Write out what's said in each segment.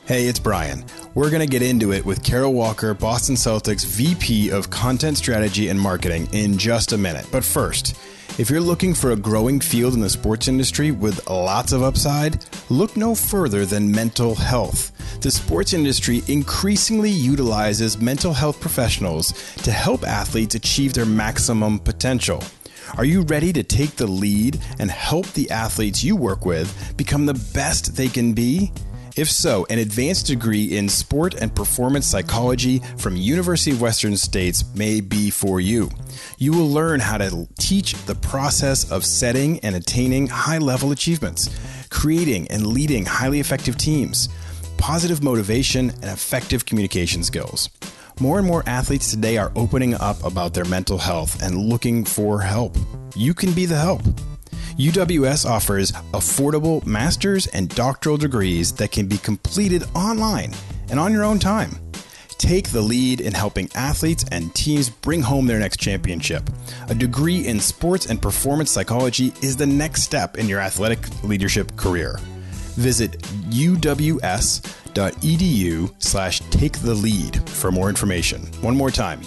Hey, it's Brian. We're going to get into it with Carol Walker, Boston Celtics VP of Content Strategy and Marketing in just a minute. But first, if you're looking for a growing field in the sports industry with lots of upside, look no further than mental health. The sports industry increasingly utilizes mental health professionals to help athletes achieve their maximum potential. Are you ready to take the lead and help the athletes you work with become the best they can be? If so, an advanced degree in sport and performance psychology from University of Western States may be for you. You will learn how to teach the process of setting and attaining high-level achievements, creating and leading highly effective teams, positive motivation, and effective communication skills. More and more athletes today are opening up about their mental health and looking for help. You can be the help. UWS offers affordable master's and doctoral degrees that can be completed online and on your own time. Take the lead in helping athletes and teams bring home their next championship. A degree in sports and performance psychology is the next step in your athletic leadership career. Visit uws.edu/takethelead for more information. One more time,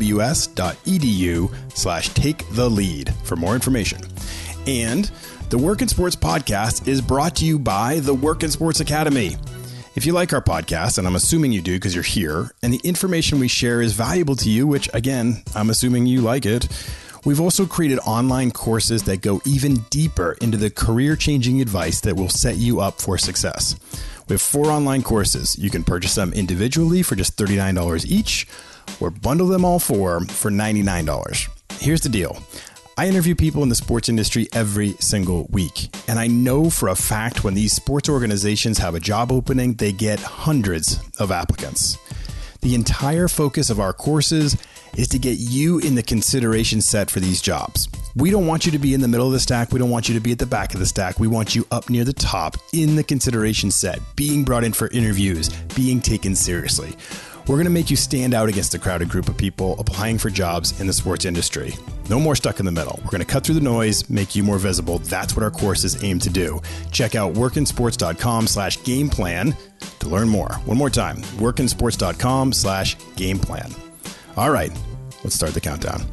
uws.edu/takethelead for more information. And the Work in Sports podcast is brought to you by the Work in Sports Academy. If you like our podcast, and I'm assuming you do because you're here, and the information we share is valuable to you, which again, I'm assuming you like it, we've also created online courses that go even deeper into the career-changing advice that will set you up for success. We have 4 online courses. You can purchase them individually for just $39 each, or bundle them all for $99. Here's the deal. I interview people in the sports industry every single week, and I know for a fact when these sports organizations have a job opening, they get hundreds of applicants. The entire focus of our courses is to get you in the consideration set for these jobs. We don't want you to be in the middle of the stack. We don't want you to be at the back of the stack. We want you up near the top in the consideration set, being brought in for interviews, being taken seriously. We're going to make you stand out against a crowded group of people applying for jobs in the sports industry. No more stuck in the middle. We're going to cut through the noise, make you more visible. That's what our courses aim to do. Check out workinsports.com/gameplan to learn more. One more time, workinsports.com/gameplan. All right, let's start the countdown.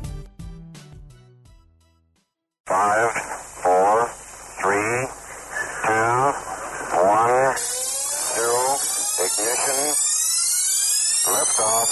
5, 4, 3, 2, 1, 0, ignition. Liftoff.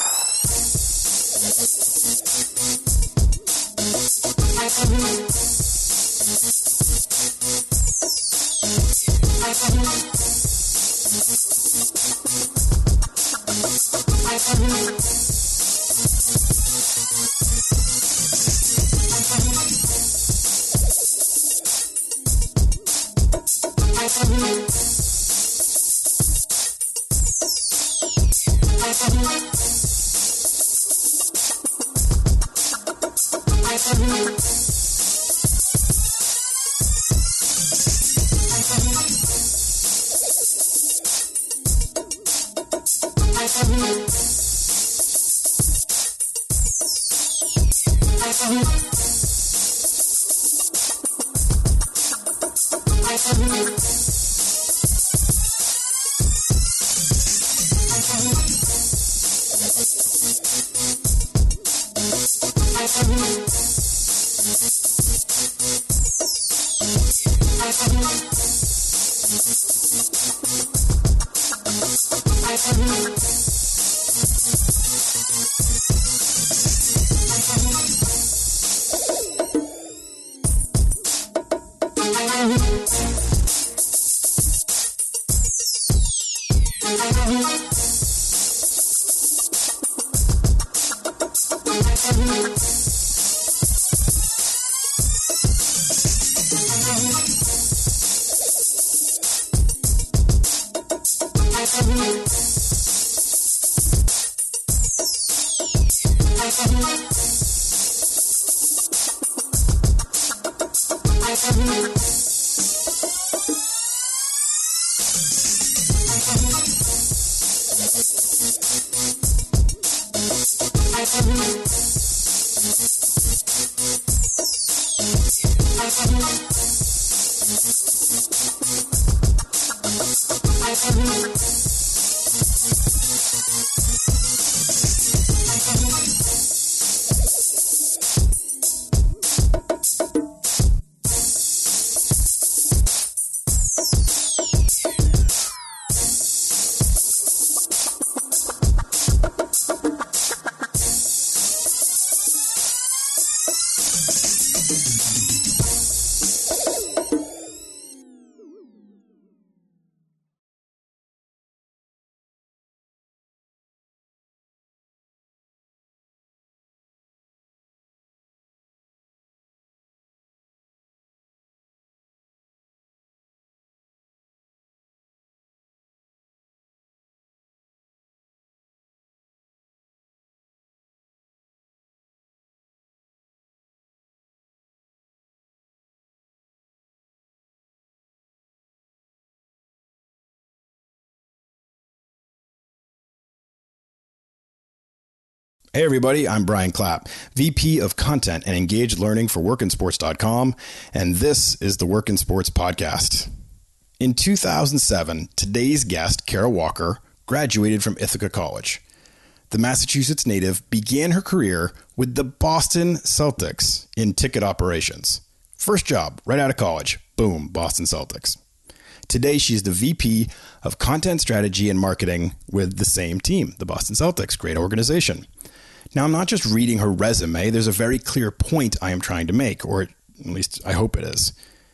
Hey everybody, I'm Brian Clapp, VP of Content and Engaged Learning for WorkinSports.com, and this is the Workin Sports Podcast. In 2007, today's guest, Kara Walker, graduated from Ithaca College. The Massachusetts native began her career with the Boston Celtics in ticket operations. First job, right out of college, boom, Boston Celtics. Today, she's the VP of Content Strategy and Marketing with the same team, the Boston Celtics, great organization. Now, I'm not just reading her resume. There's a very clear point I am trying to make, or at least I hope it is.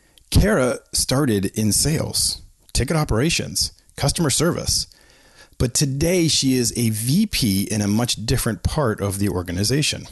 Kara started in sales, ticket operations, customer service. But today, she is a VP in a much different part of the organization.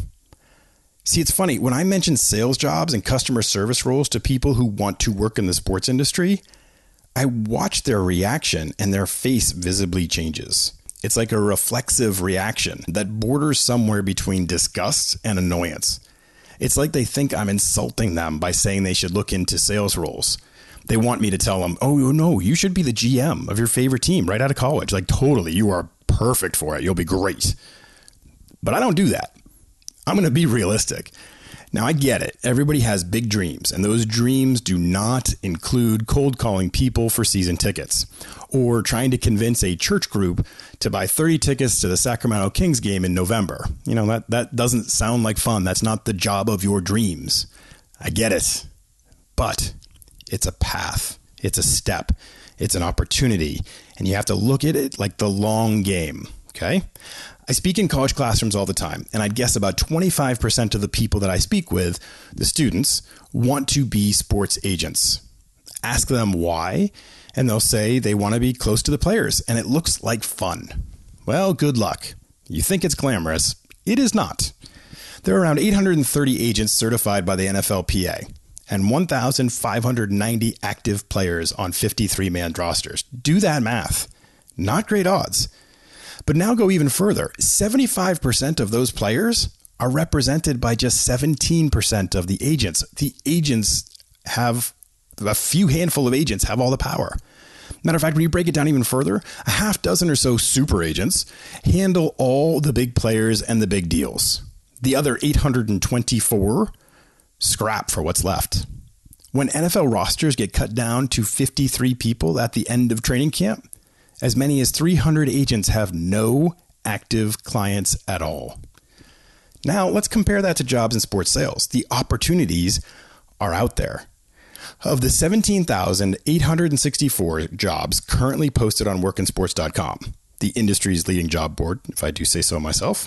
See, it's funny. When I mention sales jobs and customer service roles to people who want to work in the sports industry, I watch their reaction and their face visibly changes. It's like a reflexive reaction that borders somewhere between disgust and annoyance. It's like they think I'm insulting them by saying they should look into sales roles. They want me to tell them, oh, no, you should be the GM of your favorite team right out of college. Like, totally, you are perfect for it. You'll be great. But I don't do that. I'm going to be realistic. Now, I get it. Everybody has big dreams, and those dreams do not include cold calling people for season tickets or trying to convince a church group to buy 30 tickets to the Sacramento Kings game in November. You know, that doesn't sound like fun. That's not the job of your dreams. I get it. But it's a path. It's a step. It's an opportunity. And you have to look at it like the long game. Okay? I speak in college classrooms all the time, and I'd guess about 25% of the people that I speak with, the students, want to be sports agents. Ask them why, and they'll say they want to be close to the players, and it looks like fun. Well, good luck. You think it's glamorous. It is not. There are around 830 agents certified by the NFLPA and 1,590 active players on 53-man rosters. Do that math. Not great odds. But now go even further. 75% of those players are represented by just 17% of the agents. The agents have, a few handful of agents have all the power. Matter of fact, when you break it down even further, a half dozen or so super agents handle all the big players and the big deals. The other 824 scrap for what's left. When NFL rosters get cut down to 53 people at the end of training camp, as many as 300 agents have no active clients at all. Now, let's compare that to jobs in sports sales. The opportunities are out there. Of the 17,864 jobs currently posted on WorkinSports.com, the industry's leading job board, if I do say so myself,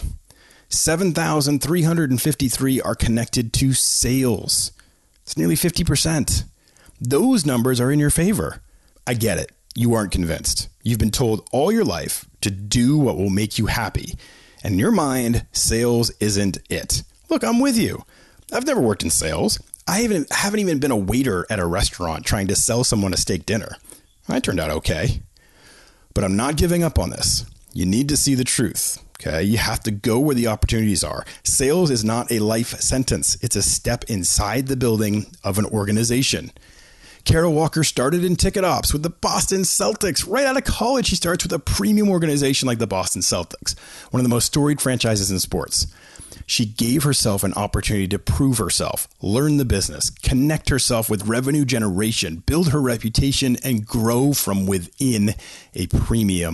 7,353 are connected to sales. It's nearly 50%. Those numbers are in your favor. I get it. You aren't convinced. You've been told all your life to do what will make you happy. And in your mind, sales isn't it. Look, I'm with you. I've never worked in sales. I haven't even been a waiter at a restaurant trying to sell someone a steak dinner. I turned out okay. But I'm not giving up on this. You need to see the truth. Okay, you have to go where the opportunities are. Sales is not a life sentence. It's a step inside the building of an organization. Kara Walker started in ticket ops with the Boston Celtics. Right out of college, she starts with a premium organization like the Boston Celtics, one of the most storied franchises in sports. She gave herself an opportunity to prove herself, learn the business, connect herself with revenue generation, build her reputation, and grow from within a premium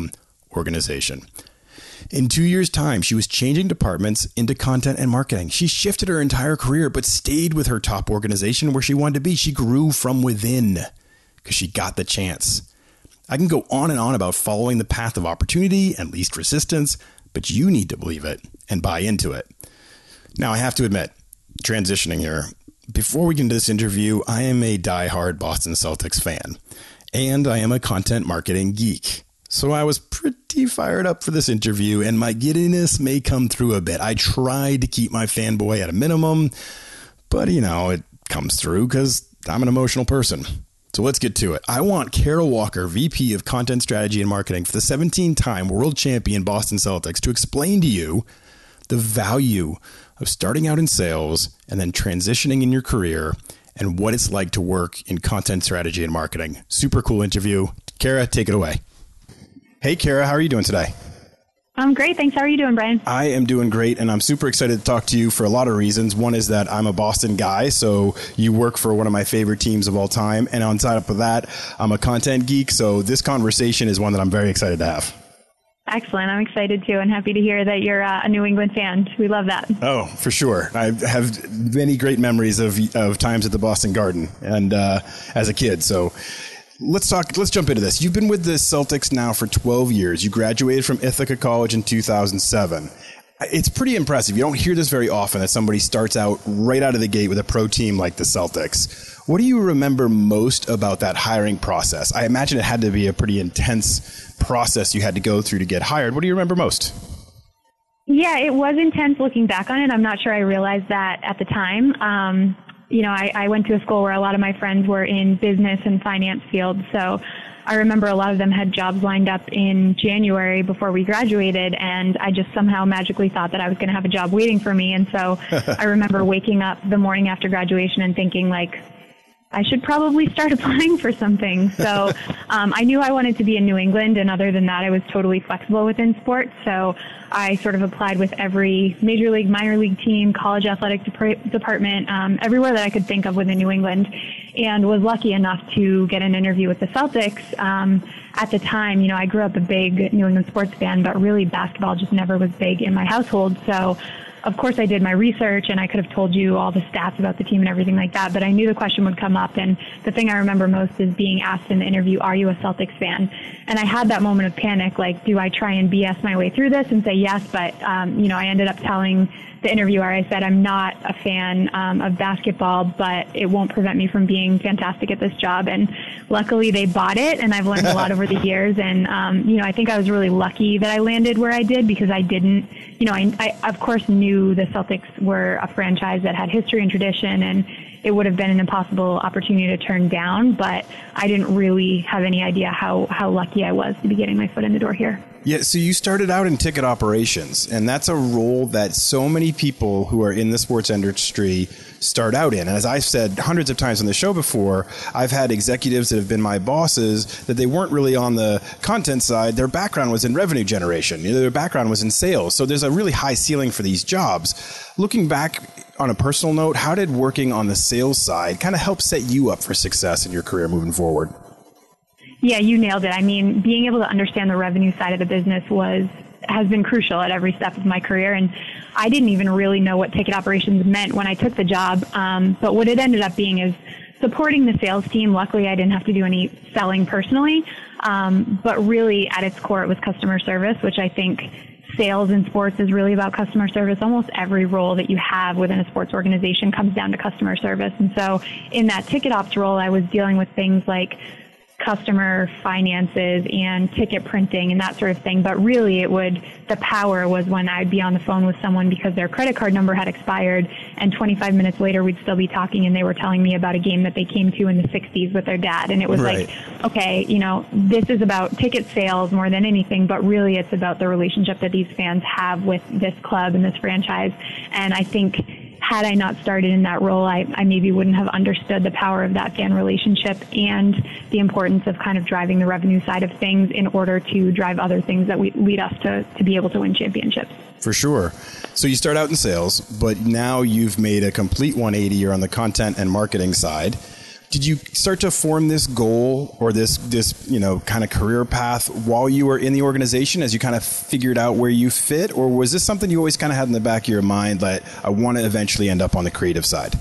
organization. In 2 years' time, she was changing departments into content and marketing. She shifted her entire career, but stayed with her top organization where she wanted to be. She grew from within because she got the chance. I can go on and on about following the path of opportunity and least resistance, but you need to believe it and buy into it. Now, I have to admit, transitioning here, before we get into this interview, I am a diehard Boston Celtics fan, and I am a content marketing geek. So I was pretty fired up for this interview, and my giddiness may come through a bit. I tried to keep my fanboy at a minimum, but it comes through because I'm an emotional person. So let's get to it. I want Carol Walker, VP of Content Strategy and Marketing for the 17-time world champion Boston Celtics, to explain to you the value of starting out in sales and then transitioning in your career and what it's like to work in content strategy and marketing. Super cool interview. Kara, take it away. Hey, Kara, how are you doing today? I'm great. Thanks. How are you doing, Brian? I am doing great, and I'm super excited to talk to you for a lot of reasons. One is that I'm a Boston guy, so you work for one of my favorite teams of all time. And on top of that, I'm a content geek, so this conversation is one that I'm very excited to have. Excellent. I'm excited too, and happy to hear that you're a New England fan. We love that. Oh, for sure. I have many great memories of times at the Boston Garden and as a kid. So let's jump into this. You've been with the Celtics now for 12 years. You graduated from Ithaca College in 2007. It's pretty impressive. You don't hear this very often, that somebody starts out right out of the gate with a pro team like the Celtics. What do you remember most about that hiring process? I imagine it had to be a pretty intense process you had to go through to get hired. What do you remember most? Yeah, it was intense looking back on it. I'm not sure I realized that at the time. I went to a school where a lot of my friends were in business and finance fields. So I remember a lot of them had jobs lined up in January before we graduated, and I just somehow magically thought that I was going to have a job waiting for me. And so I remember waking up the morning after graduation and thinking, I should probably start applying for something. So I knew I wanted to be in New England, and other than that, I was totally flexible within sports. So I sort of applied with every major league, minor league team, college athletic department, everywhere that I could think of within New England, and was lucky enough to get an interview with the Celtics. At the time, I grew up a big New England sports fan, but really basketball just never was big in my household. So of course, I did my research, and I could have told you all the stats about the team and everything like that, but I knew the question would come up. And the thing I remember most is being asked in the interview, are you a Celtics fan? And I had that moment of panic, do I try and BS my way through this and say yes? But, I ended up telling the interviewer, I said, I'm not a fan of basketball, but it won't prevent me from being fantastic at this job. And luckily they bought it, and I've learned a lot over the years. And, I think I was really lucky that I landed where I did, because I didn't, I of course knew the Celtics were a franchise that had history and tradition, and it would have been an impossible opportunity to turn down, but I didn't really have any idea how lucky I was to be getting my foot in the door here. Yeah, so you started out in ticket operations, and that's a role that so many people who are in the sports industry start out in. And as I've said hundreds of times on the show before, I've had executives that have been my bosses that they weren't really on the content side. Their background was in revenue generation. Their background was in sales. So there's a really high ceiling for these jobs. Looking back on a personal note, how did working on the sales side kind of help set you up for success in your career moving forward? Yeah, you nailed it. I mean, being able to understand the revenue side of the business has been crucial at every step of my career. And I didn't even really know what ticket operations meant when I took the job. But what it ended up being is supporting the sales team. Luckily, I didn't have to do any selling personally. But really, at its core, it was customer service, which I think sales in sports is really about customer service. Almost every role that you have within a sports organization comes down to customer service. And so in that ticket ops role, I was dealing with things like customer finances and ticket printing and that sort of thing. But really the power was when I'd be on the phone with someone because their credit card number had expired, and 25 minutes later we'd still be talking and they were telling me about a game that they came to in the 60s with their dad. And it was right. Okay, this is about ticket sales more than anything, but really it's about the relationship that these fans have with this club and this franchise. And I think had I not started in that role, I maybe wouldn't have understood the power of that fan relationship and the importance of kind of driving the revenue side of things in order to drive other things that lead us to be able to win championships. For sure. So you start out in sales, but now you've made a complete 180. You're on the content and marketing side. Did you start to form this goal or this kind of career path while you were in the organization as you kind of figured out where you fit? Or was this something you always kind of had in the back of your mind that I want to eventually end up on the creative side?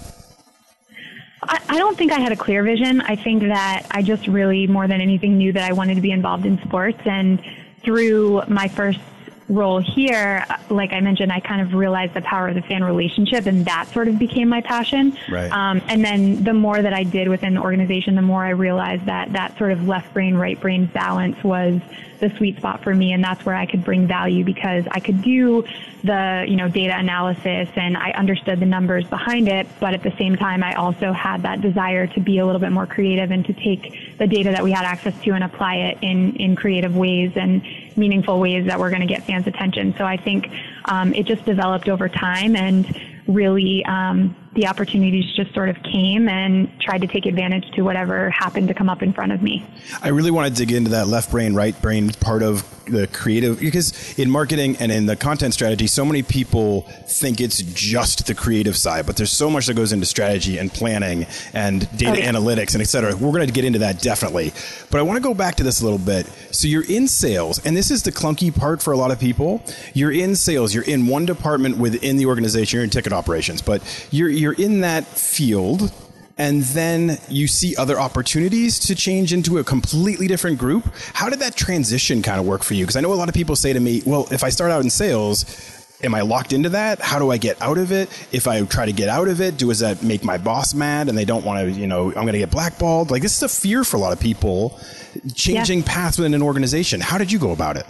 I don't think I had a clear vision. I think that I just really, more than anything, knew that I wanted to be involved in sports. And through my first role here, like I mentioned, I kind of realized the power of the fan relationship, and that sort of became my passion. Right. And then the more that I did within the organization, the more I realized that sort of left brain, right brain balance was the sweet spot for me, and that's where I could bring value because I could do the data analysis and I understood the numbers behind it, but at the same time I also had that desire to be a little bit more creative and to take the data that we had access to and apply it in creative ways and meaningful ways that were going to get fans' attention. So I think it just developed over time, and really the opportunities just sort of came and tried to take advantage to whatever happened to come up in front of me. I really want to dig into that left brain, right brain part of the creative, because in marketing and in the content strategy, so many people think it's just the creative side, but there's so much that goes into strategy and planning and data analytics and et cetera. We're going to get into that definitely. But I want to go back to this a little bit. So you're in sales, and this is the clunky part for a lot of people. You're in sales. You're in one department within the organization. You're in ticket operations, but you're in that field. And then you see other opportunities to change into a completely different group. How did that transition kind of work for you? Because I know a lot of people say to me, well, if I start out in sales, am I locked into that? How do I get out of it? If I try to get out of it, does that make my boss mad and they don't want to, I'm going to get blackballed? Like, this is a fear for a lot of people, changing paths within an organization. How did you go about it?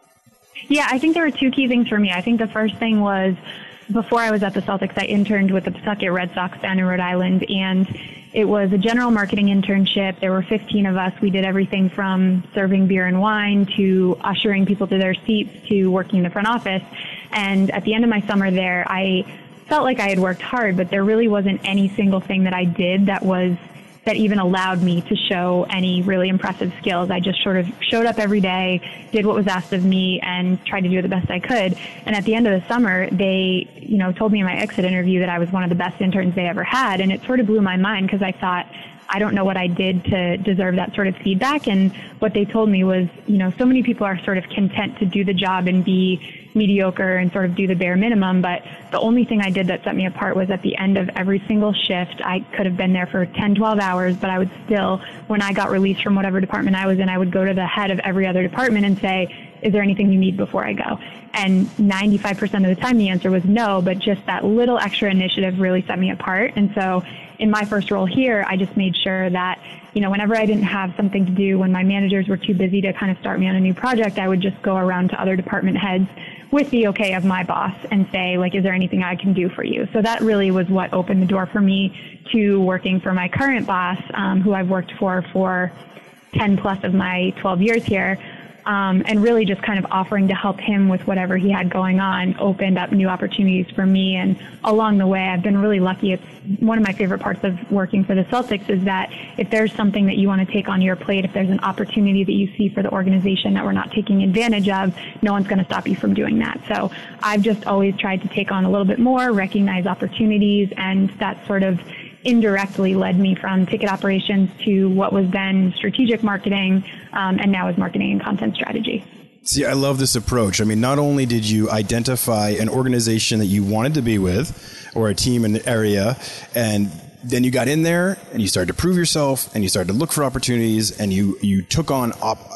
Yeah, I think there were two key things for me. I think the first thing was, before I was at the Celtics, I interned with the Pawtucket Red Sox down in Rhode Island, and it was a general marketing internship. There were 15 of us. We did everything from serving beer and wine to ushering people to their seats to working in the front office. And at the end of my summer there, I felt like I had worked hard, but there really wasn't any single thing that I did that even allowed me to show any really impressive skills. I just sort of showed up every day, did what was asked of me, and tried to do the best I could. And at the end of the summer, they, told me in my exit interview that I was one of the best interns they ever had. And it sort of blew my mind because I thought, I don't know what I did to deserve that sort of feedback. And what they told me was, so many people are sort of content to do the job and be mediocre and sort of do the bare minimum. But the only thing I did that set me apart was at the end of every single shift, I could have been there for 10, 12 hours, but I would still, when I got released from whatever department I was in, I would go to the head of every other department and say, is there anything you need before I go? And 95% of the time the answer was no, but just that little extra initiative really set me apart. And so in my first role here, I just made sure that, whenever I didn't have something to do, when my managers were too busy to kind of start me on a new project, I would just go around to other department heads with the okay of my boss and say, is there anything I can do for you? So that really was what opened the door for me to working for my current boss, who I've worked for 10 plus of my 12 years here. And really just kind of offering to help him with whatever he had going on opened up new opportunities for me. And along the way, I've been really lucky. It's one of my favorite parts of working for the Celtics is that if there's something that you want to take on your plate, if there's an opportunity that you see for the organization that we're not taking advantage of, no one's going to stop you from doing that. So I've just always tried to take on a little bit more, recognize opportunities, and that sort of indirectly led me from ticket operations to what was then strategic marketing, and now is marketing and content strategy. See, I love this approach. I mean, not only did you identify an organization that you wanted to be with or a team in the area, and then you got in there and you started to prove yourself and you started to look for opportunities and you took on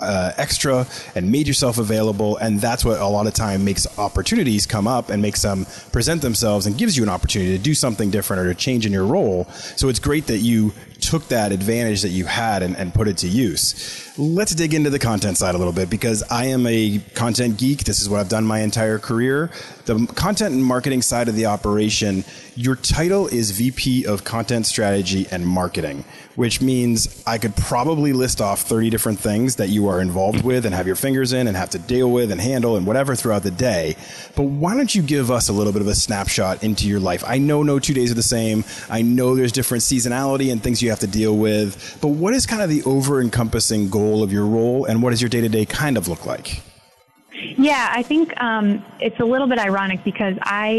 extra and made yourself available. And that's what a lot of time makes opportunities come up and makes them present themselves and gives you an opportunity to do something different or to change in your role. So it's great that you took that advantage that you had and put it to use. Let's dig into the content side a little bit because I am a content geek. This is what I've done my entire career. The content and marketing side of the operation, your title is VP of Content Strategy and Marketing, which means I could probably list off 30 different things that you are involved with and have your fingers in and have to deal with and handle and whatever throughout the day. But why don't you give us a little bit of a snapshot into your life? I know no 2 days are the same. I know there's different seasonality and things you have to deal with. But what is kind of the over-encompassing goal of your role and what does your day-to-day kind of look like? Yeah, I think it's a little bit ironic because I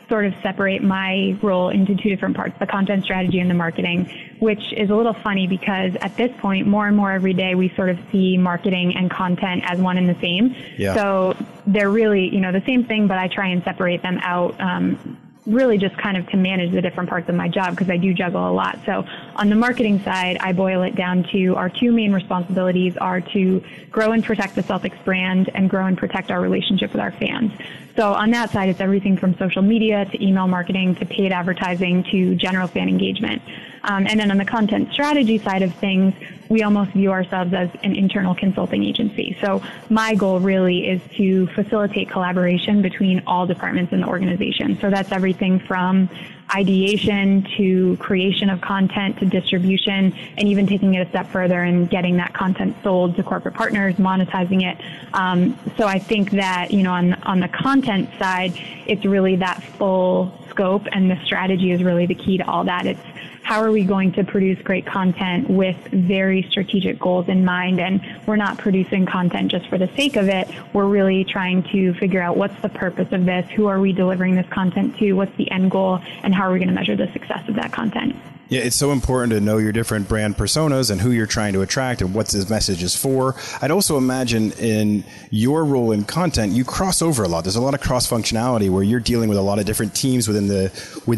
sort of separate my role into two different parts, the content strategy and the marketing, which is a little funny because at this point, more and more every day, we sort of see marketing and content as one and the same. Yeah. So they're really, the same thing, but I try and separate them out, really just kind of to manage the different parts of my job because I do juggle a lot. So on the marketing side, I boil it down to our two main responsibilities are to grow and protect the Celtics brand and grow and protect our relationship with our fans. So on that side, it's everything from social media to email marketing to paid advertising to general fan engagement. And then on the content strategy side of things, we almost view ourselves as an internal consulting agency. So my goal really is to facilitate collaboration between all departments in the organization. So that's everything from ideation to creation of content to distribution, and even taking it a step further and getting that content sold to corporate partners, monetizing it. So I think that, on the content side, it's really that full scope, and the strategy is really the key to all that. It's how are we going to produce great content with very strategic goals in mind? And we're not producing content just for the sake of it. We're really trying to figure out what's the purpose of this, who are we delivering this content to, what's the end goal, and how are we going to measure the success of that content. Yeah, it's so important to know your different brand personas and who you're trying to attract and what this message is for. I'd also imagine in your role in content, you cross over a lot. There's a lot of cross functionality where you're dealing with a lot of different teams within the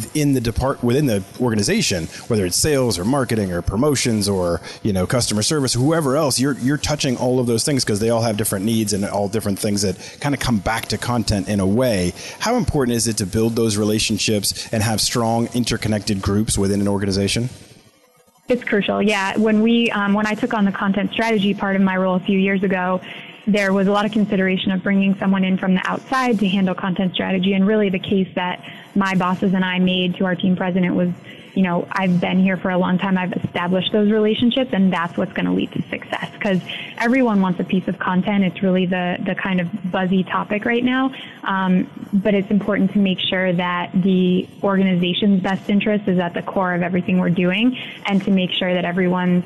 organization, whether it's sales or marketing or promotions or customer service, whoever else. You're touching all of those things because they all have different needs and all different things that kind of come back to content in a way. How important is it to build those relationships and have strong interconnected groups within an organization? It's crucial. Yeah. When I took on the content strategy part of my role a few years ago, there was a lot of consideration of bringing someone in from the outside to handle content strategy. And really the case that my bosses and I made to our team president was, I've been here for a long time. I've established those relationships, and that's what's going to lead to success because everyone wants a piece of content. It's really the kind of buzzy topic right now. But it's important to make sure that the organization's best interest is at the core of everything we're doing, and to make sure that everyone's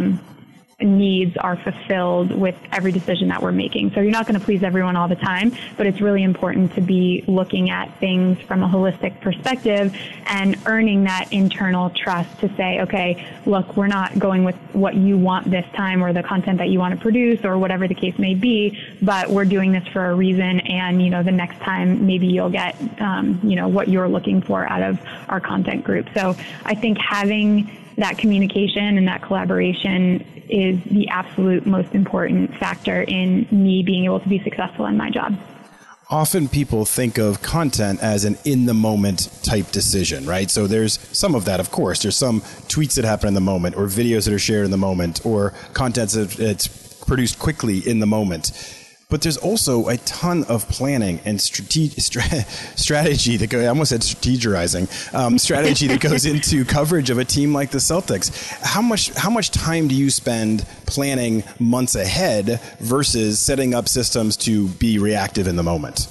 needs are fulfilled with every decision that we're making. So you're not going to please everyone all the time, but it's really important to be looking at things from a holistic perspective and earning that internal trust to say, okay, look, we're not going with what you want this time or the content that you want to produce or whatever the case may be, but we're doing this for a reason. And, the next time maybe you'll get, what you're looking for out of our content group. So I think having that communication and that collaboration is the absolute most important factor in me being able to be successful in my job. Often people think of content as an in-the-moment type decision, right? So there's some of that, of course. There's some tweets that happen in the moment or videos that are shared in the moment or content that's produced quickly in the moment. But there's also a ton of planning and strategy that goes, I almost said strategizing, strategy that goes into coverage of a team like the Celtics. How much time do you spend planning months ahead versus setting up systems to be reactive in the moment?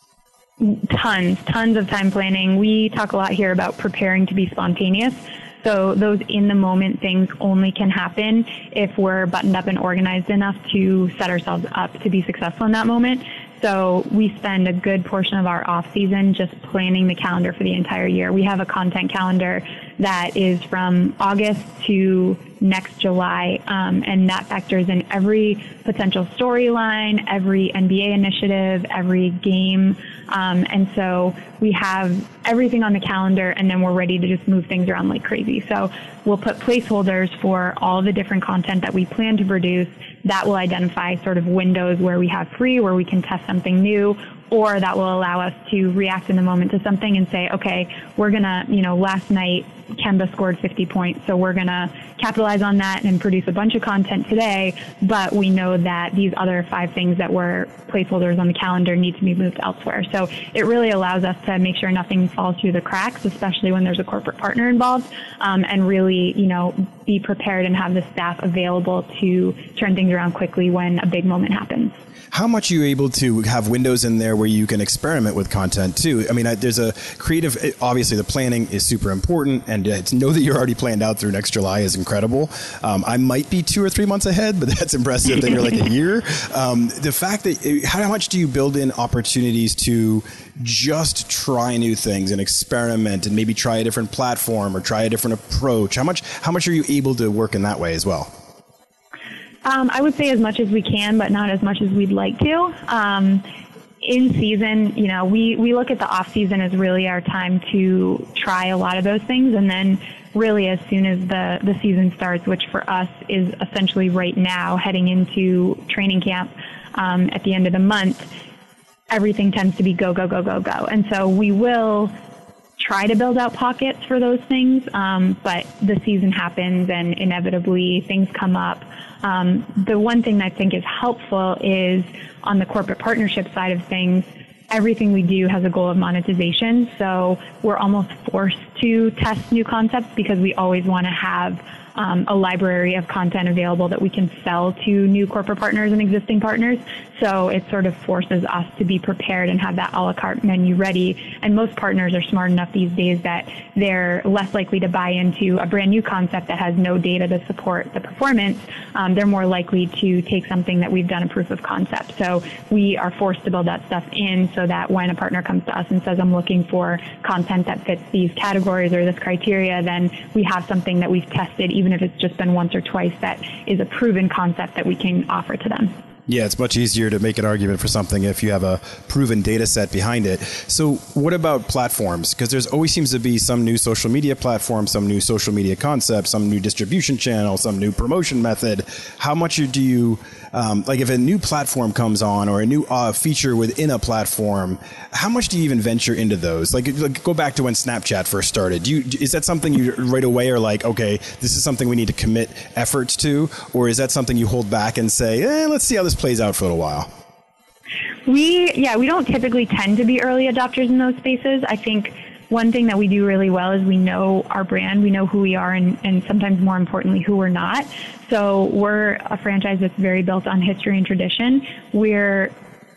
Tons of time planning. We talk a lot here about preparing to be spontaneous. So those in-the-moment things only can happen if we're buttoned up and organized enough to set ourselves up to be successful in that moment. So we spend a good portion of our off season just planning the calendar for the entire year. We have a content calendar that is from August to next July, and that factors in every potential storyline, every NBA initiative, every game. And so we have everything on the calendar, and then we're ready to just move things around like crazy. So we'll put placeholders for all the different content that we plan to produce. That will identify sort of windows where we have free, where we can test something new, or that will allow us to react in the moment to something and say, okay, we're going to, last night Kemba scored 50 points, so we're going to capitalize on that and produce a bunch of content today, but we know that these other 5 things that were placeholders on the calendar need to be moved elsewhere. So it really allows us to make sure nothing falls through the cracks, especially when there's a corporate partner involved, and really, be prepared and have the staff available to turn things around quickly when a big moment happens. How much are you able to have windows in there where you can experiment with content too? I mean, there's a creative, obviously the planning is super important and to know that you're already planned out through next July is incredible. I might be 2 or 3 months ahead, but that's impressive that you're like a year. The fact that how much do you build in opportunities to just try new things and experiment and maybe try a different platform or try a different approach? How much are you able to work in that way as well? I would say as much as we can, but not as much as we'd like to. In season, we look at the off season as really our time to try a lot of those things. And then really as soon as the season starts, which for us is essentially right now, heading into training camp at the end of the month, everything tends to be go, go, go, go, go. And so we will try to build out pockets for those things, but the season happens and inevitably things come up. The one thing I think is helpful is on the corporate partnership side of things, everything we do has a goal of monetization. So we're almost forced to test new concepts because we always want to have a library of content available that we can sell to new corporate partners and existing partners. So it sort of forces us to be prepared and have that a la carte menu ready. And most partners are smart enough these days that they're less likely to buy into a brand new concept that has no data to support the performance. They're more likely to take something that we've done a proof of concept. So we are forced to build that stuff in so that when a partner comes to us and says, I'm looking for content that fits these categories or this criteria, then we have something that we've tested, even if it's just been once or twice, that is a proven concept that we can offer to them. Yeah, it's much easier to make an argument for something if you have a proven data set behind it. So what about platforms? Because there's always seems to be some new social media platform, some new social media concept, some new distribution channel, some new promotion method. How much do you, like if a new platform comes on or a new feature within a platform, how much do you even venture into those? Like go back to when Snapchat first started. Is that something you right away are like, okay, this is something we need to commit efforts to? Or is that something you hold back and say, let's see how this plays out for a little while? We don't typically tend to be early adopters in those spaces. I think one thing that we do really well is we know our brand, we know who we are, and sometimes more importantly, who we're not. So we're a franchise that's very built on history and tradition. We're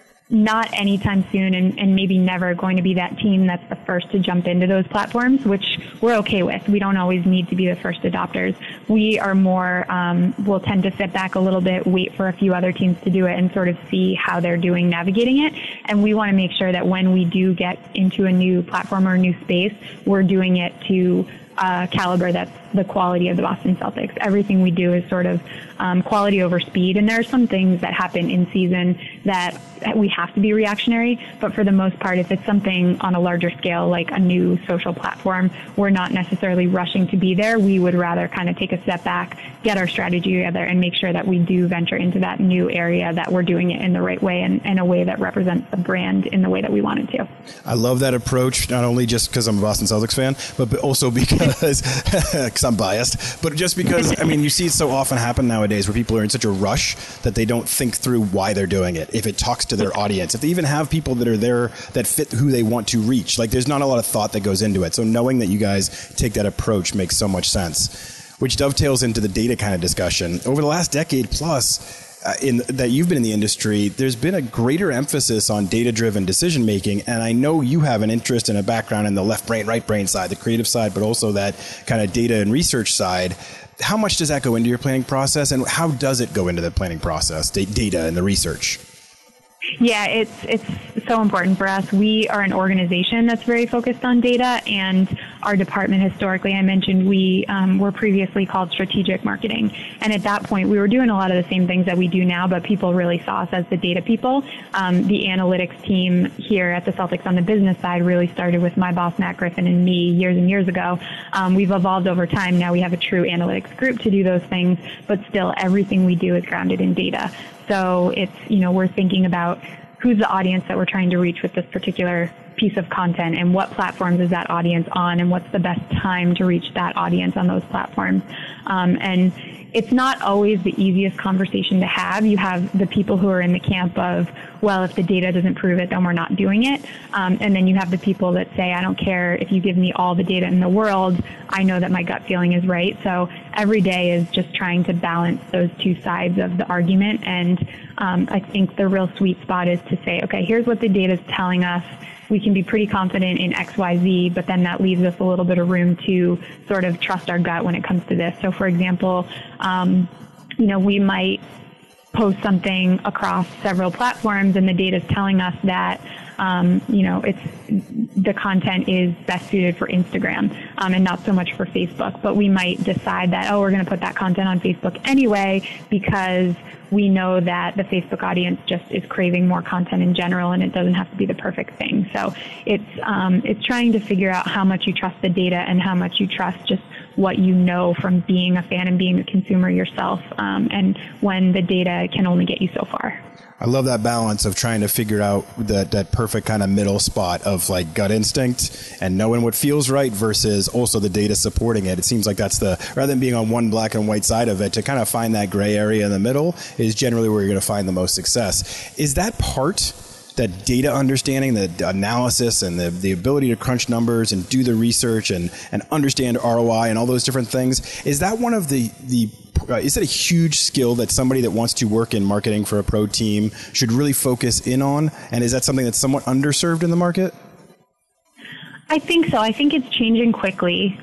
not anytime soon and maybe never going to be that team that's the first to jump into those platforms, which we're okay with. We don't always need to be the first adopters. We are more, we'll tend to sit back a little bit, wait for a few other teams to do it and sort of see how they're doing navigating it. And we want to make sure that when we do get into a new platform or a new space, we're doing it to caliber that's the quality of the Boston Celtics. Everything we do is sort of quality over speed. And there are some things that happen in season that we have to be reactionary. But for the most part, if it's something on a larger scale, like a new social platform, we're not necessarily rushing to be there. We would rather kind of take a step back, get our strategy together, and make sure that we do venture into that new area, that we're doing it in the right way and in a way that represents the brand in the way that we want it to. I love that approach, not only just because I'm a Boston Celtics fan, but also because I'm biased, but just because, I mean, you see it so often happen nowadays where people are in such a rush that they don't think through why they're doing it. If it talks to their audience, if they even have people that are there that fit who they want to reach, like there's not a lot of thought that goes into it. So knowing that you guys take that approach makes so much sense, which dovetails into the data kind of discussion. Over the last decade plus, that you've been in the industry, there's been a greater emphasis on data-driven decision-making, and I know you have an interest and a background in the left brain, right brain side, the creative side, but also that kind of data and research side. How much does that go into your planning process, and how does it go into the planning process, data and the research? Yeah, it's so important for us. We are an organization that's very focused on data, and our department historically, I mentioned, we were previously called strategic marketing. And at that point, we were doing a lot of the same things that we do now, but people really saw us as the data people. The analytics team here at the Celtics on the business side really started with my boss, Matt Griffin, and me years and years ago. We've evolved over time. Now we have a true analytics group to do those things, but still everything we do is grounded in data. So it's, we're thinking about who's the audience that we're trying to reach with this particular piece of content and what platforms is that audience on and what's the best time to reach that audience on those platforms. And it's not always the easiest conversation to have. You have the people who are in the camp of, well, if the data doesn't prove it, then we're not doing it. And then you have the people that say, I don't care if you give me all the data in the world, I know that my gut feeling is right. So every day is just trying to balance those two sides of the argument. And I think the real sweet spot is to say, okay, here's what the data is telling us. we can be pretty confident in X, Y, Z, but then that leaves us a little bit of room to sort of trust our gut when it comes to this. So for example, we might post something across several platforms and the data is telling us that the content is best suited for Instagram and not so much for Facebook. But we might decide that, we're going to put that content on Facebook anyway because we know that the Facebook audience just is craving more content in general, and it doesn't have to be the perfect thing. So it's trying to figure out how much you trust the data and how much you trust just what you know from being a fan and being a consumer yourself, and when the data can only get you so far. I love that balance of trying to figure out that perfect kind of middle spot of like gut instinct and knowing what feels right versus also the data supporting it. It seems like that's rather than being on one black and white side of it, to kind of find that gray area in the middle is generally where you're going to find the most success. Is that part, that data understanding, the analysis and the ability to crunch numbers and do the research and understand ROI and all those different things, is that one of is it a huge skill that somebody that wants to work in marketing for a pro team should really focus in on? And is that something that's somewhat underserved in the market? I think so. I think it's changing quickly.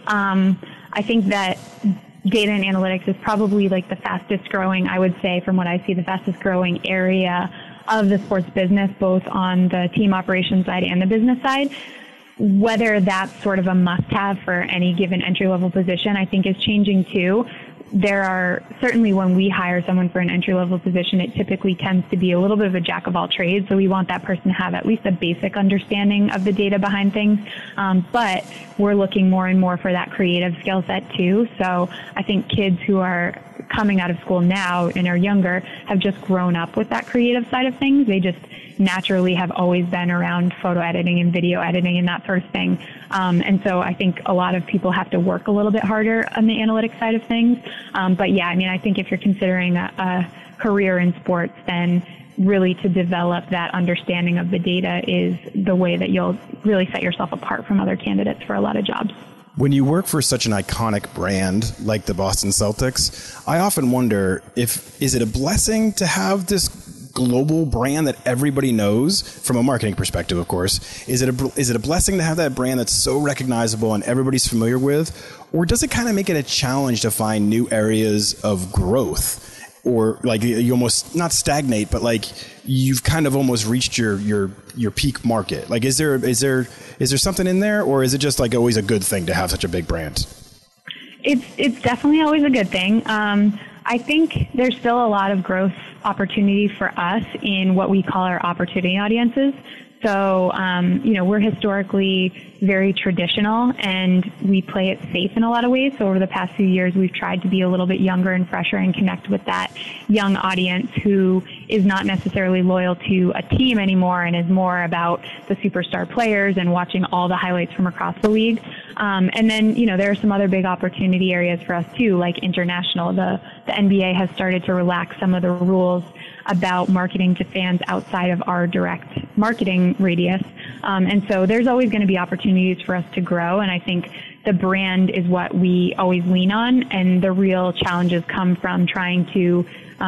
I think that data and analytics is probably like the fastest growing, I would say, from what I see, the fastest growing area of the sports business, both on the team operations side and the business side. Whether that's sort of a must-have for any given entry-level position, I think is changing too. There are certainly, when we hire someone for an entry-level position, it typically tends to be a little bit of a jack of all trades. So we want that person to have at least a basic understanding of the data behind things. But we're looking more and more for that creative skill set too. So I think kids who are coming out of school now and are younger have just grown up with that creative side of things. They just naturally have always been around photo editing and video editing and that sort of thing. And so I think a lot of people have to work a little bit harder on the analytics side of things. But yeah, I mean, I think if you're considering a career in sports, then really to develop that understanding of the data is the way that you'll really set yourself apart from other candidates for a lot of jobs. When you work for such an iconic brand like the Boston Celtics, I often wonder is it a blessing to have this global brand that everybody knows from a marketing perspective, of course? Is it a blessing to have that brand that's so recognizable and everybody's familiar with? Or does it kind of make it a challenge to find new areas of growth? Or like you almost not stagnate, but like you've kind of almost reached your peak market. Like is there something in there, or is it just like always a good thing to have such a big brand? It's definitely always a good thing. I think there's still a lot of growth opportunity for us in what we call our opportunity audiences. So, we're historically very traditional and we play it safe in a lot of ways. So over the past few years, we've tried to be a little bit younger and fresher and connect with that young audience who is not necessarily loyal to a team anymore and is more about the superstar players and watching all the highlights from across the league. And then, there are some other big opportunity areas for us too, like international. The NBA has started to relax some of the rules about marketing to fans outside of our direct marketing radius. And so there's always going to be opportunities for us to grow. And I think the brand is what we always lean on. And the real challenges come from trying to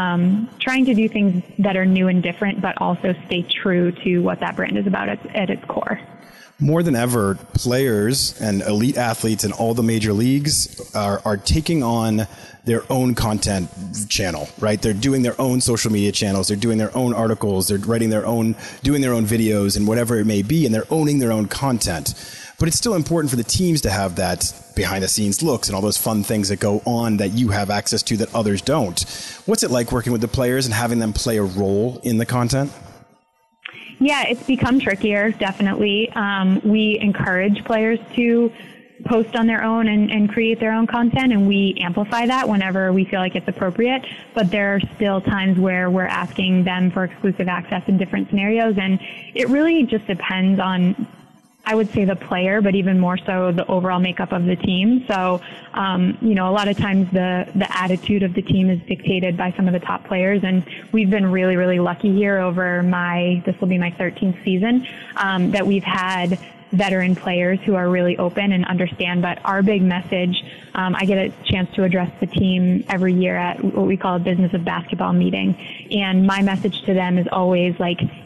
do things that are new and different, but also stay true to what that brand is about at its core. More than ever, players and elite athletes in all the major leagues are taking on their own content channel, right? They're doing their own social media channels. They're doing their own articles. They're doing their own videos and whatever it may be, and they're owning their own content. But it's still important for the teams to have that behind the scenes looks and all those fun things that go on that you have access to that others don't. What's it like working with the players and having them play a role in the content? Yeah, it's become trickier, definitely. We encourage players to post on their own and create their own content, and we amplify that whenever we feel like it's appropriate. But there are still times where we're asking them for exclusive access in different scenarios, and it really just depends on, I would say, the player, but even more so the overall makeup of the team. So, a lot of times the attitude of the team is dictated by some of the top players, and we've been really, really lucky here over this will be my 13th season, that we've had veteran players who are really open and understand. But our big message, I get a chance to address the team every year at what we call a Business of Basketball meeting. And my message to them is always like,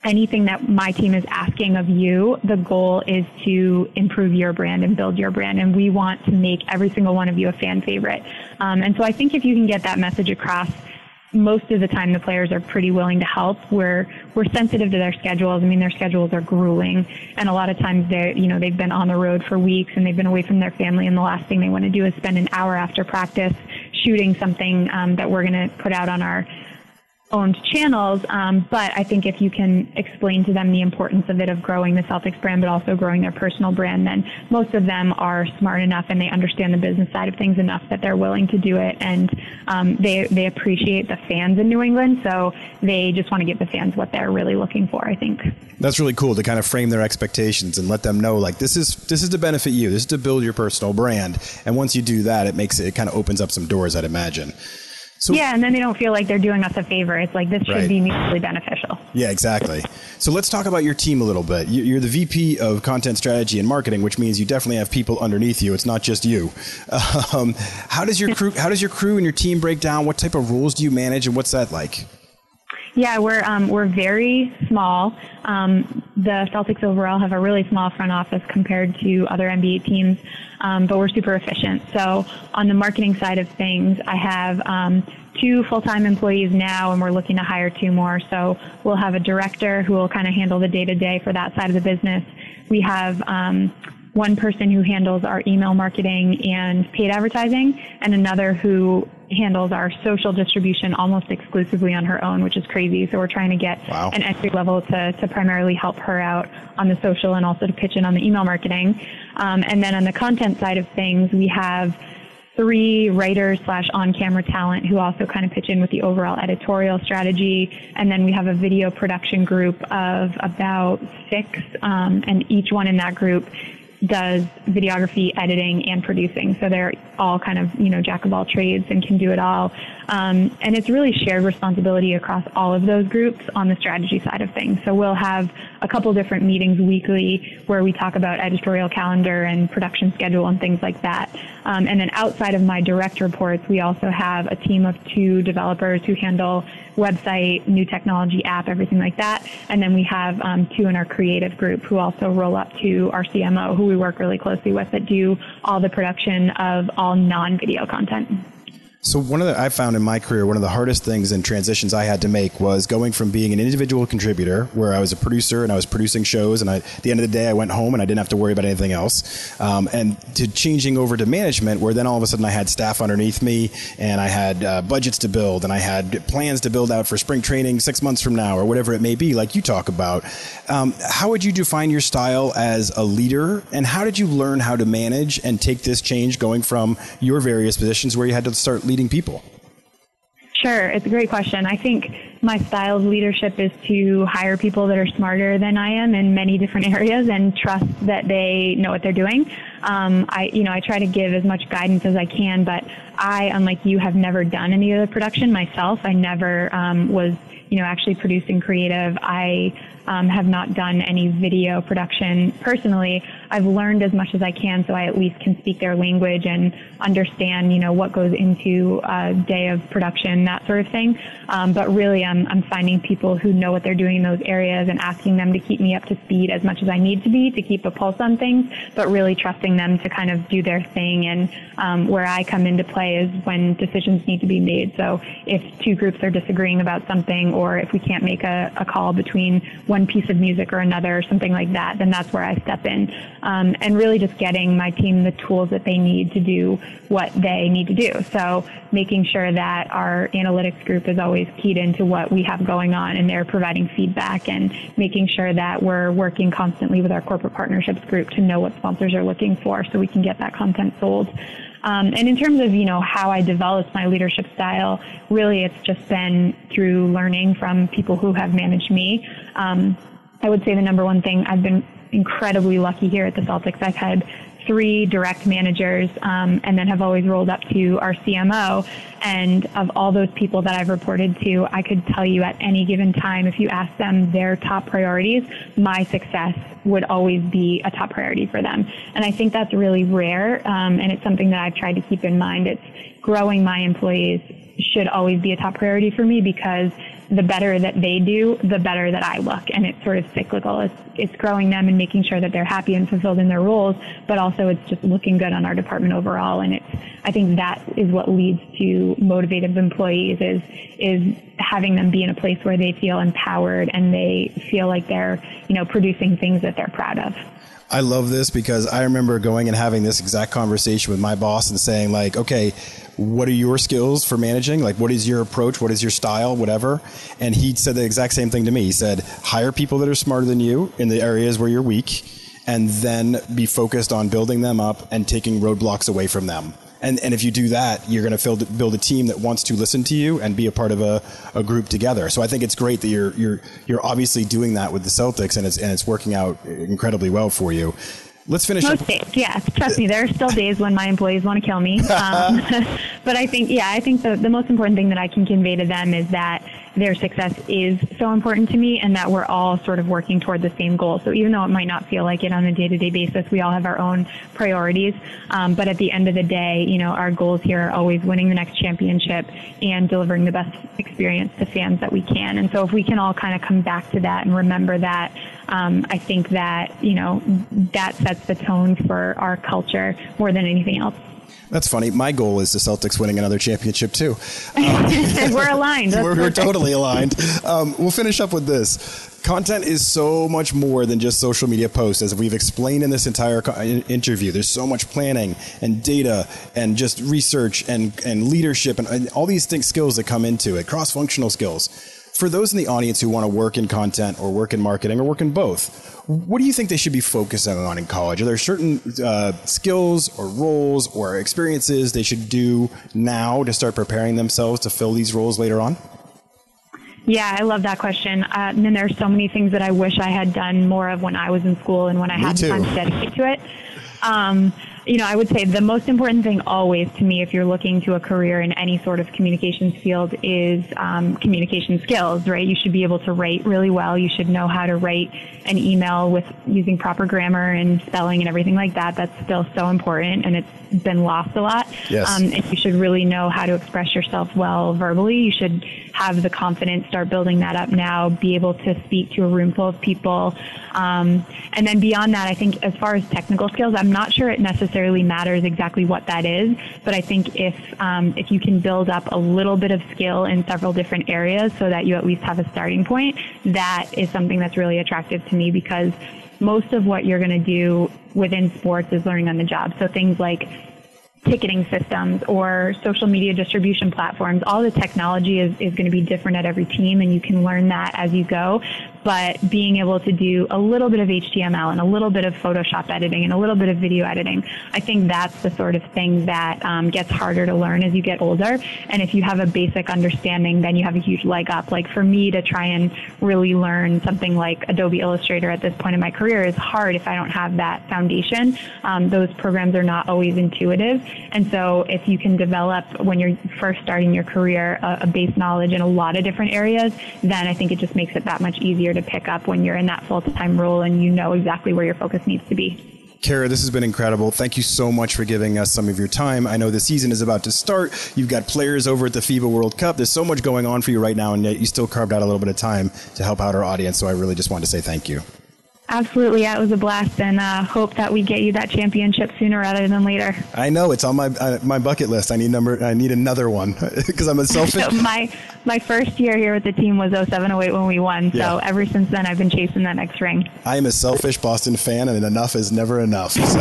anything that my team is asking of you, the goal is to improve your brand and build your brand. And we want to make every single one of you a fan favorite. And so I think if you can get that message across, most of the time the players are pretty willing to help. We're sensitive to their schedules. I mean, their schedules are grueling, and a lot of times they've been on the road for weeks and they've been away from their family, and the last thing they want to do is spend an hour after practice shooting something that we're going to put out on our owned channels. But I think if you can explain to them the importance of it, of growing the Celtics brand, but also growing their personal brand, then most of them are smart enough and they understand the business side of things enough that they're willing to do it. And they appreciate the fans in New England. So they just want to give the fans what they're really looking for, I think. That's really cool to kind of frame their expectations and let them know, like, this is to benefit you. This is to build your personal brand. And once you do that, it kind of opens up some doors, I'd imagine. So, yeah, and then they don't feel like they're doing us a favor. It's like, this should be mutually beneficial. Yeah, exactly. So let's talk about your team a little bit. You're the VP of Content Strategy and Marketing, which means you definitely have people underneath you. It's not just you. How does your crew and your team break down? What type of roles do you manage, and what's that like? Yeah, we're very small. The Celtics overall have a really small front office compared to other NBA teams, but we're super efficient. So on the marketing side of things, I have 2 full-time employees now, and we're looking to hire 2 more. So we'll have a director who will kind of handle the day-to-day for that side of the business. We have one person who handles our email marketing and paid advertising, and another who handles our social distribution almost exclusively on her own, which is crazy. So we're trying to get an entry level to primarily help her out on the social and also to pitch in on the email marketing. And then on the content side of things, we have 3 writers / on-camera talent who also kind of pitch in with the overall editorial strategy. And then we have a video production group of about 6, and each one in that group does videography, editing, and producing. So they're all kind of, jack of all trades and can do it all. And it's really shared responsibility across all of those groups on the strategy side of things. So we'll have a couple different meetings weekly where we talk about editorial calendar and production schedule and things like that. And then outside of my direct reports, we also have a team of 2 developers who handle website, new technology, app, everything like that. And then we have 2 in our creative group who also roll up to our CMO, who we work really closely with, that do all the production of all non-video content. So I found in my career, one of the hardest things and transitions I had to make was going from being an individual contributor, where I was a producer and I was producing shows, and at the end of the day I went home and I didn't have to worry about anything else, and to changing over to management, where then all of a sudden I had staff underneath me, and I had budgets to build, and I had plans to build out for spring training 6 months from now, or whatever it may be, like you talk about. How would you define your style as a leader, and how did you learn how to manage and take this change going from your various positions where you had to start leading people? Sure. It's a great question. I think my style of leadership is to hire people that are smarter than I am in many different areas and trust that they know what they're doing. I try to give as much guidance as I can, but I, unlike you, have never done any of the production myself. I never was, actually producing creative. I have not done any video production personally. I've learned as much as I can, so I at least can speak their language and understand, what goes into a day of production, that sort of thing. But really, I'm finding people who know what they're doing in those areas and asking them to keep me up to speed as much as I need to be to keep a pulse on things, but really trusting them to kind of do their thing. And where I come into play is when decisions need to be made. So if 2 groups are disagreeing about something, or if we can't make a call between one piece of music or another, something like that, then that's where I step in. And really just getting my team the tools that they need to do what they need to do. So making sure that our analytics group is always keyed into what we have going on, and they're providing feedback, and making sure that we're working constantly with our corporate partnerships group to know what sponsors are looking for so we can get that content sold. And in terms of, how I developed my leadership style, really it's just been through learning from people who have managed me. I would say the number one thing, I've been incredibly lucky here at the Celtics. I've had 3 direct managers, and then have always rolled up to our CMO. And of all those people that I've reported to, I could tell you at any given time, if you ask them their top priorities, my success would always be a top priority for them. And I think that's really rare, and it's something that I've tried to keep in mind. It's growing my employees should always be a top priority for me, because the better that they do, the better that I look. And it's sort of cyclical. It's growing them and making sure that they're happy and fulfilled in their roles, but also it's just looking good on our department overall. And I think that is what leads to motivated employees is having them be in a place where they feel empowered and they feel like they're, producing things that they're proud of. I love this because I remember going and having this exact conversation with my boss and saying like, okay, what are your skills for managing? Like, what is your approach? What is your style? Whatever. And he said the exact same thing to me. He said, hire people that are smarter than you in the areas where you're weak, and then be focused on building them up and taking roadblocks away from them. And if you do that, you're going to build a team that wants to listen to you and be a part of a group together. So I think it's great that you're obviously doing that with the Celtics, and it's working out incredibly well for you. Let's finish Most up. days, yeah. Trust me, there are still days when my employees want to kill me. But I think the most important thing that I can convey to them is that their success is so important to me and that we're all sort of working toward the same goal. So even though it might not feel like it on a day-to-day basis, we all have our own priorities. But at the end of the day, our goals here are always winning the next championship and delivering the best experience to fans that we can. And so if we can all kind of come back to that and remember that, I think that, that sets the tone for our culture more than anything else. That's funny. My goal is the Celtics winning another championship too. We're aligned. We're totally aligned. We'll finish up with this. Content is so much more than just social media posts, as we've explained in this entire interview. There's so much planning and data and just research and leadership and all these skills that come into it, cross-functional skills. For those in the audience who want to work in content or work in marketing or work in both, what do you think they should be focusing on in college? Are there certain skills or roles or experiences they should do now to start preparing themselves to fill these roles later on? Yeah, I love that question. And there's so many things that I wish I had done more of when I was in school and when I had the time to dedicate to it. I would say the most important thing always to me, if you're looking to a career in any sort of communications field, is communication skills, right? You should be able to write really well. You should know how to write an email with using proper grammar and spelling and everything like that. That's still so important, and it's been lost a lot. Yes. And you should really know how to express yourself well verbally. You should have the confidence, start building that up now, be able to speak to a room full of people. And then beyond that, I think as far as technical skills, I'm not sure it necessarily matters exactly what that is, but I think if you can build up a little bit of skill in several different areas so that you at least have a starting point, that is something that's really attractive to me, because most of what you're going to do within sports is learning on the job. So things like ticketing systems or social media distribution platforms, all the technology is going to be different at every team, and you can learn that as you go. But being able to do a little bit of HTML and a little bit of Photoshop editing and a little bit of video editing, I think that's the sort of thing that gets harder to learn as you get older. And if you have a basic understanding, then you have a huge leg up. Like for me to try and really learn something like Adobe Illustrator at this point in my career is hard if I don't have that foundation. Those programs are not always intuitive. And so if you can develop, when you're first starting your career, a base knowledge in a lot of different areas, then I think it just makes it that much easier to pick up when you're in that full-time role and you know exactly where your focus needs to be. Kara, this has been incredible. Thank you so much for giving us some of your time. I know the season is about to start. You've got players over at the FIBA World Cup. There's so much going on for you right now, and yet you still carved out a little bit of time to help out our audience. So I really just wanted to say thank you. Absolutely. Yeah, it was a blast, and hope that we get you that championship sooner rather than later. I know. It's on my bucket list. I need another one because I'm a selfish. So my first year here with the team was 07-08 when we won. So Yeah. Ever since then, I've been chasing that next ring. I am a selfish Boston fan, and enough is never enough. So.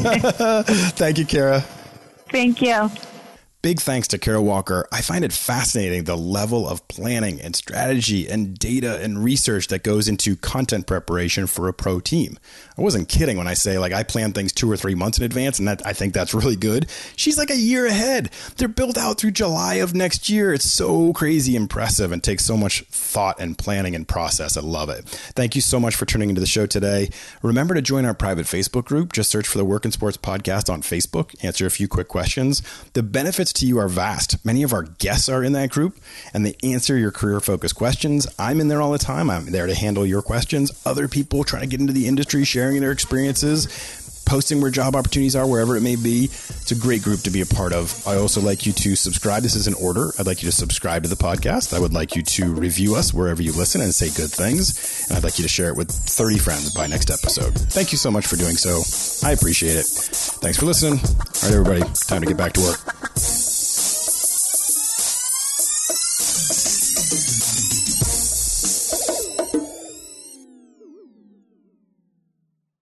Thank you, Kara. Thank you. Big thanks to Kara Walker. I find it fascinating the level of planning and strategy and data and research that goes into content preparation for a pro team. I wasn't kidding when I say I plan things 2 or 3 months in advance, and I think that's really good. She's like a year ahead. They're built out through July of next year. It's so crazy impressive and takes so much thought and planning and process. I love it. Thank you so much for tuning into the show today. Remember to join our private Facebook group. Just search for the Work in Sports Podcast on Facebook. Answer a few quick questions. The benefits to you are vast. Many of our guests are in that group, and they answer your career-focused questions. I'm in there all the time. I'm there to handle your questions. Other people trying to get into the industry, sharing their experiences. posting where job opportunities are, wherever it may be. It's a great group to be a part of. I also like you to subscribe. This is an order. I'd like you to subscribe to the podcast. I would like you to review us wherever you listen and say good things. And I'd like you to share it with 30 friends by next episode. Thank you so much for doing so. I appreciate it. Thanks for listening. All right, everybody, time to get back to work.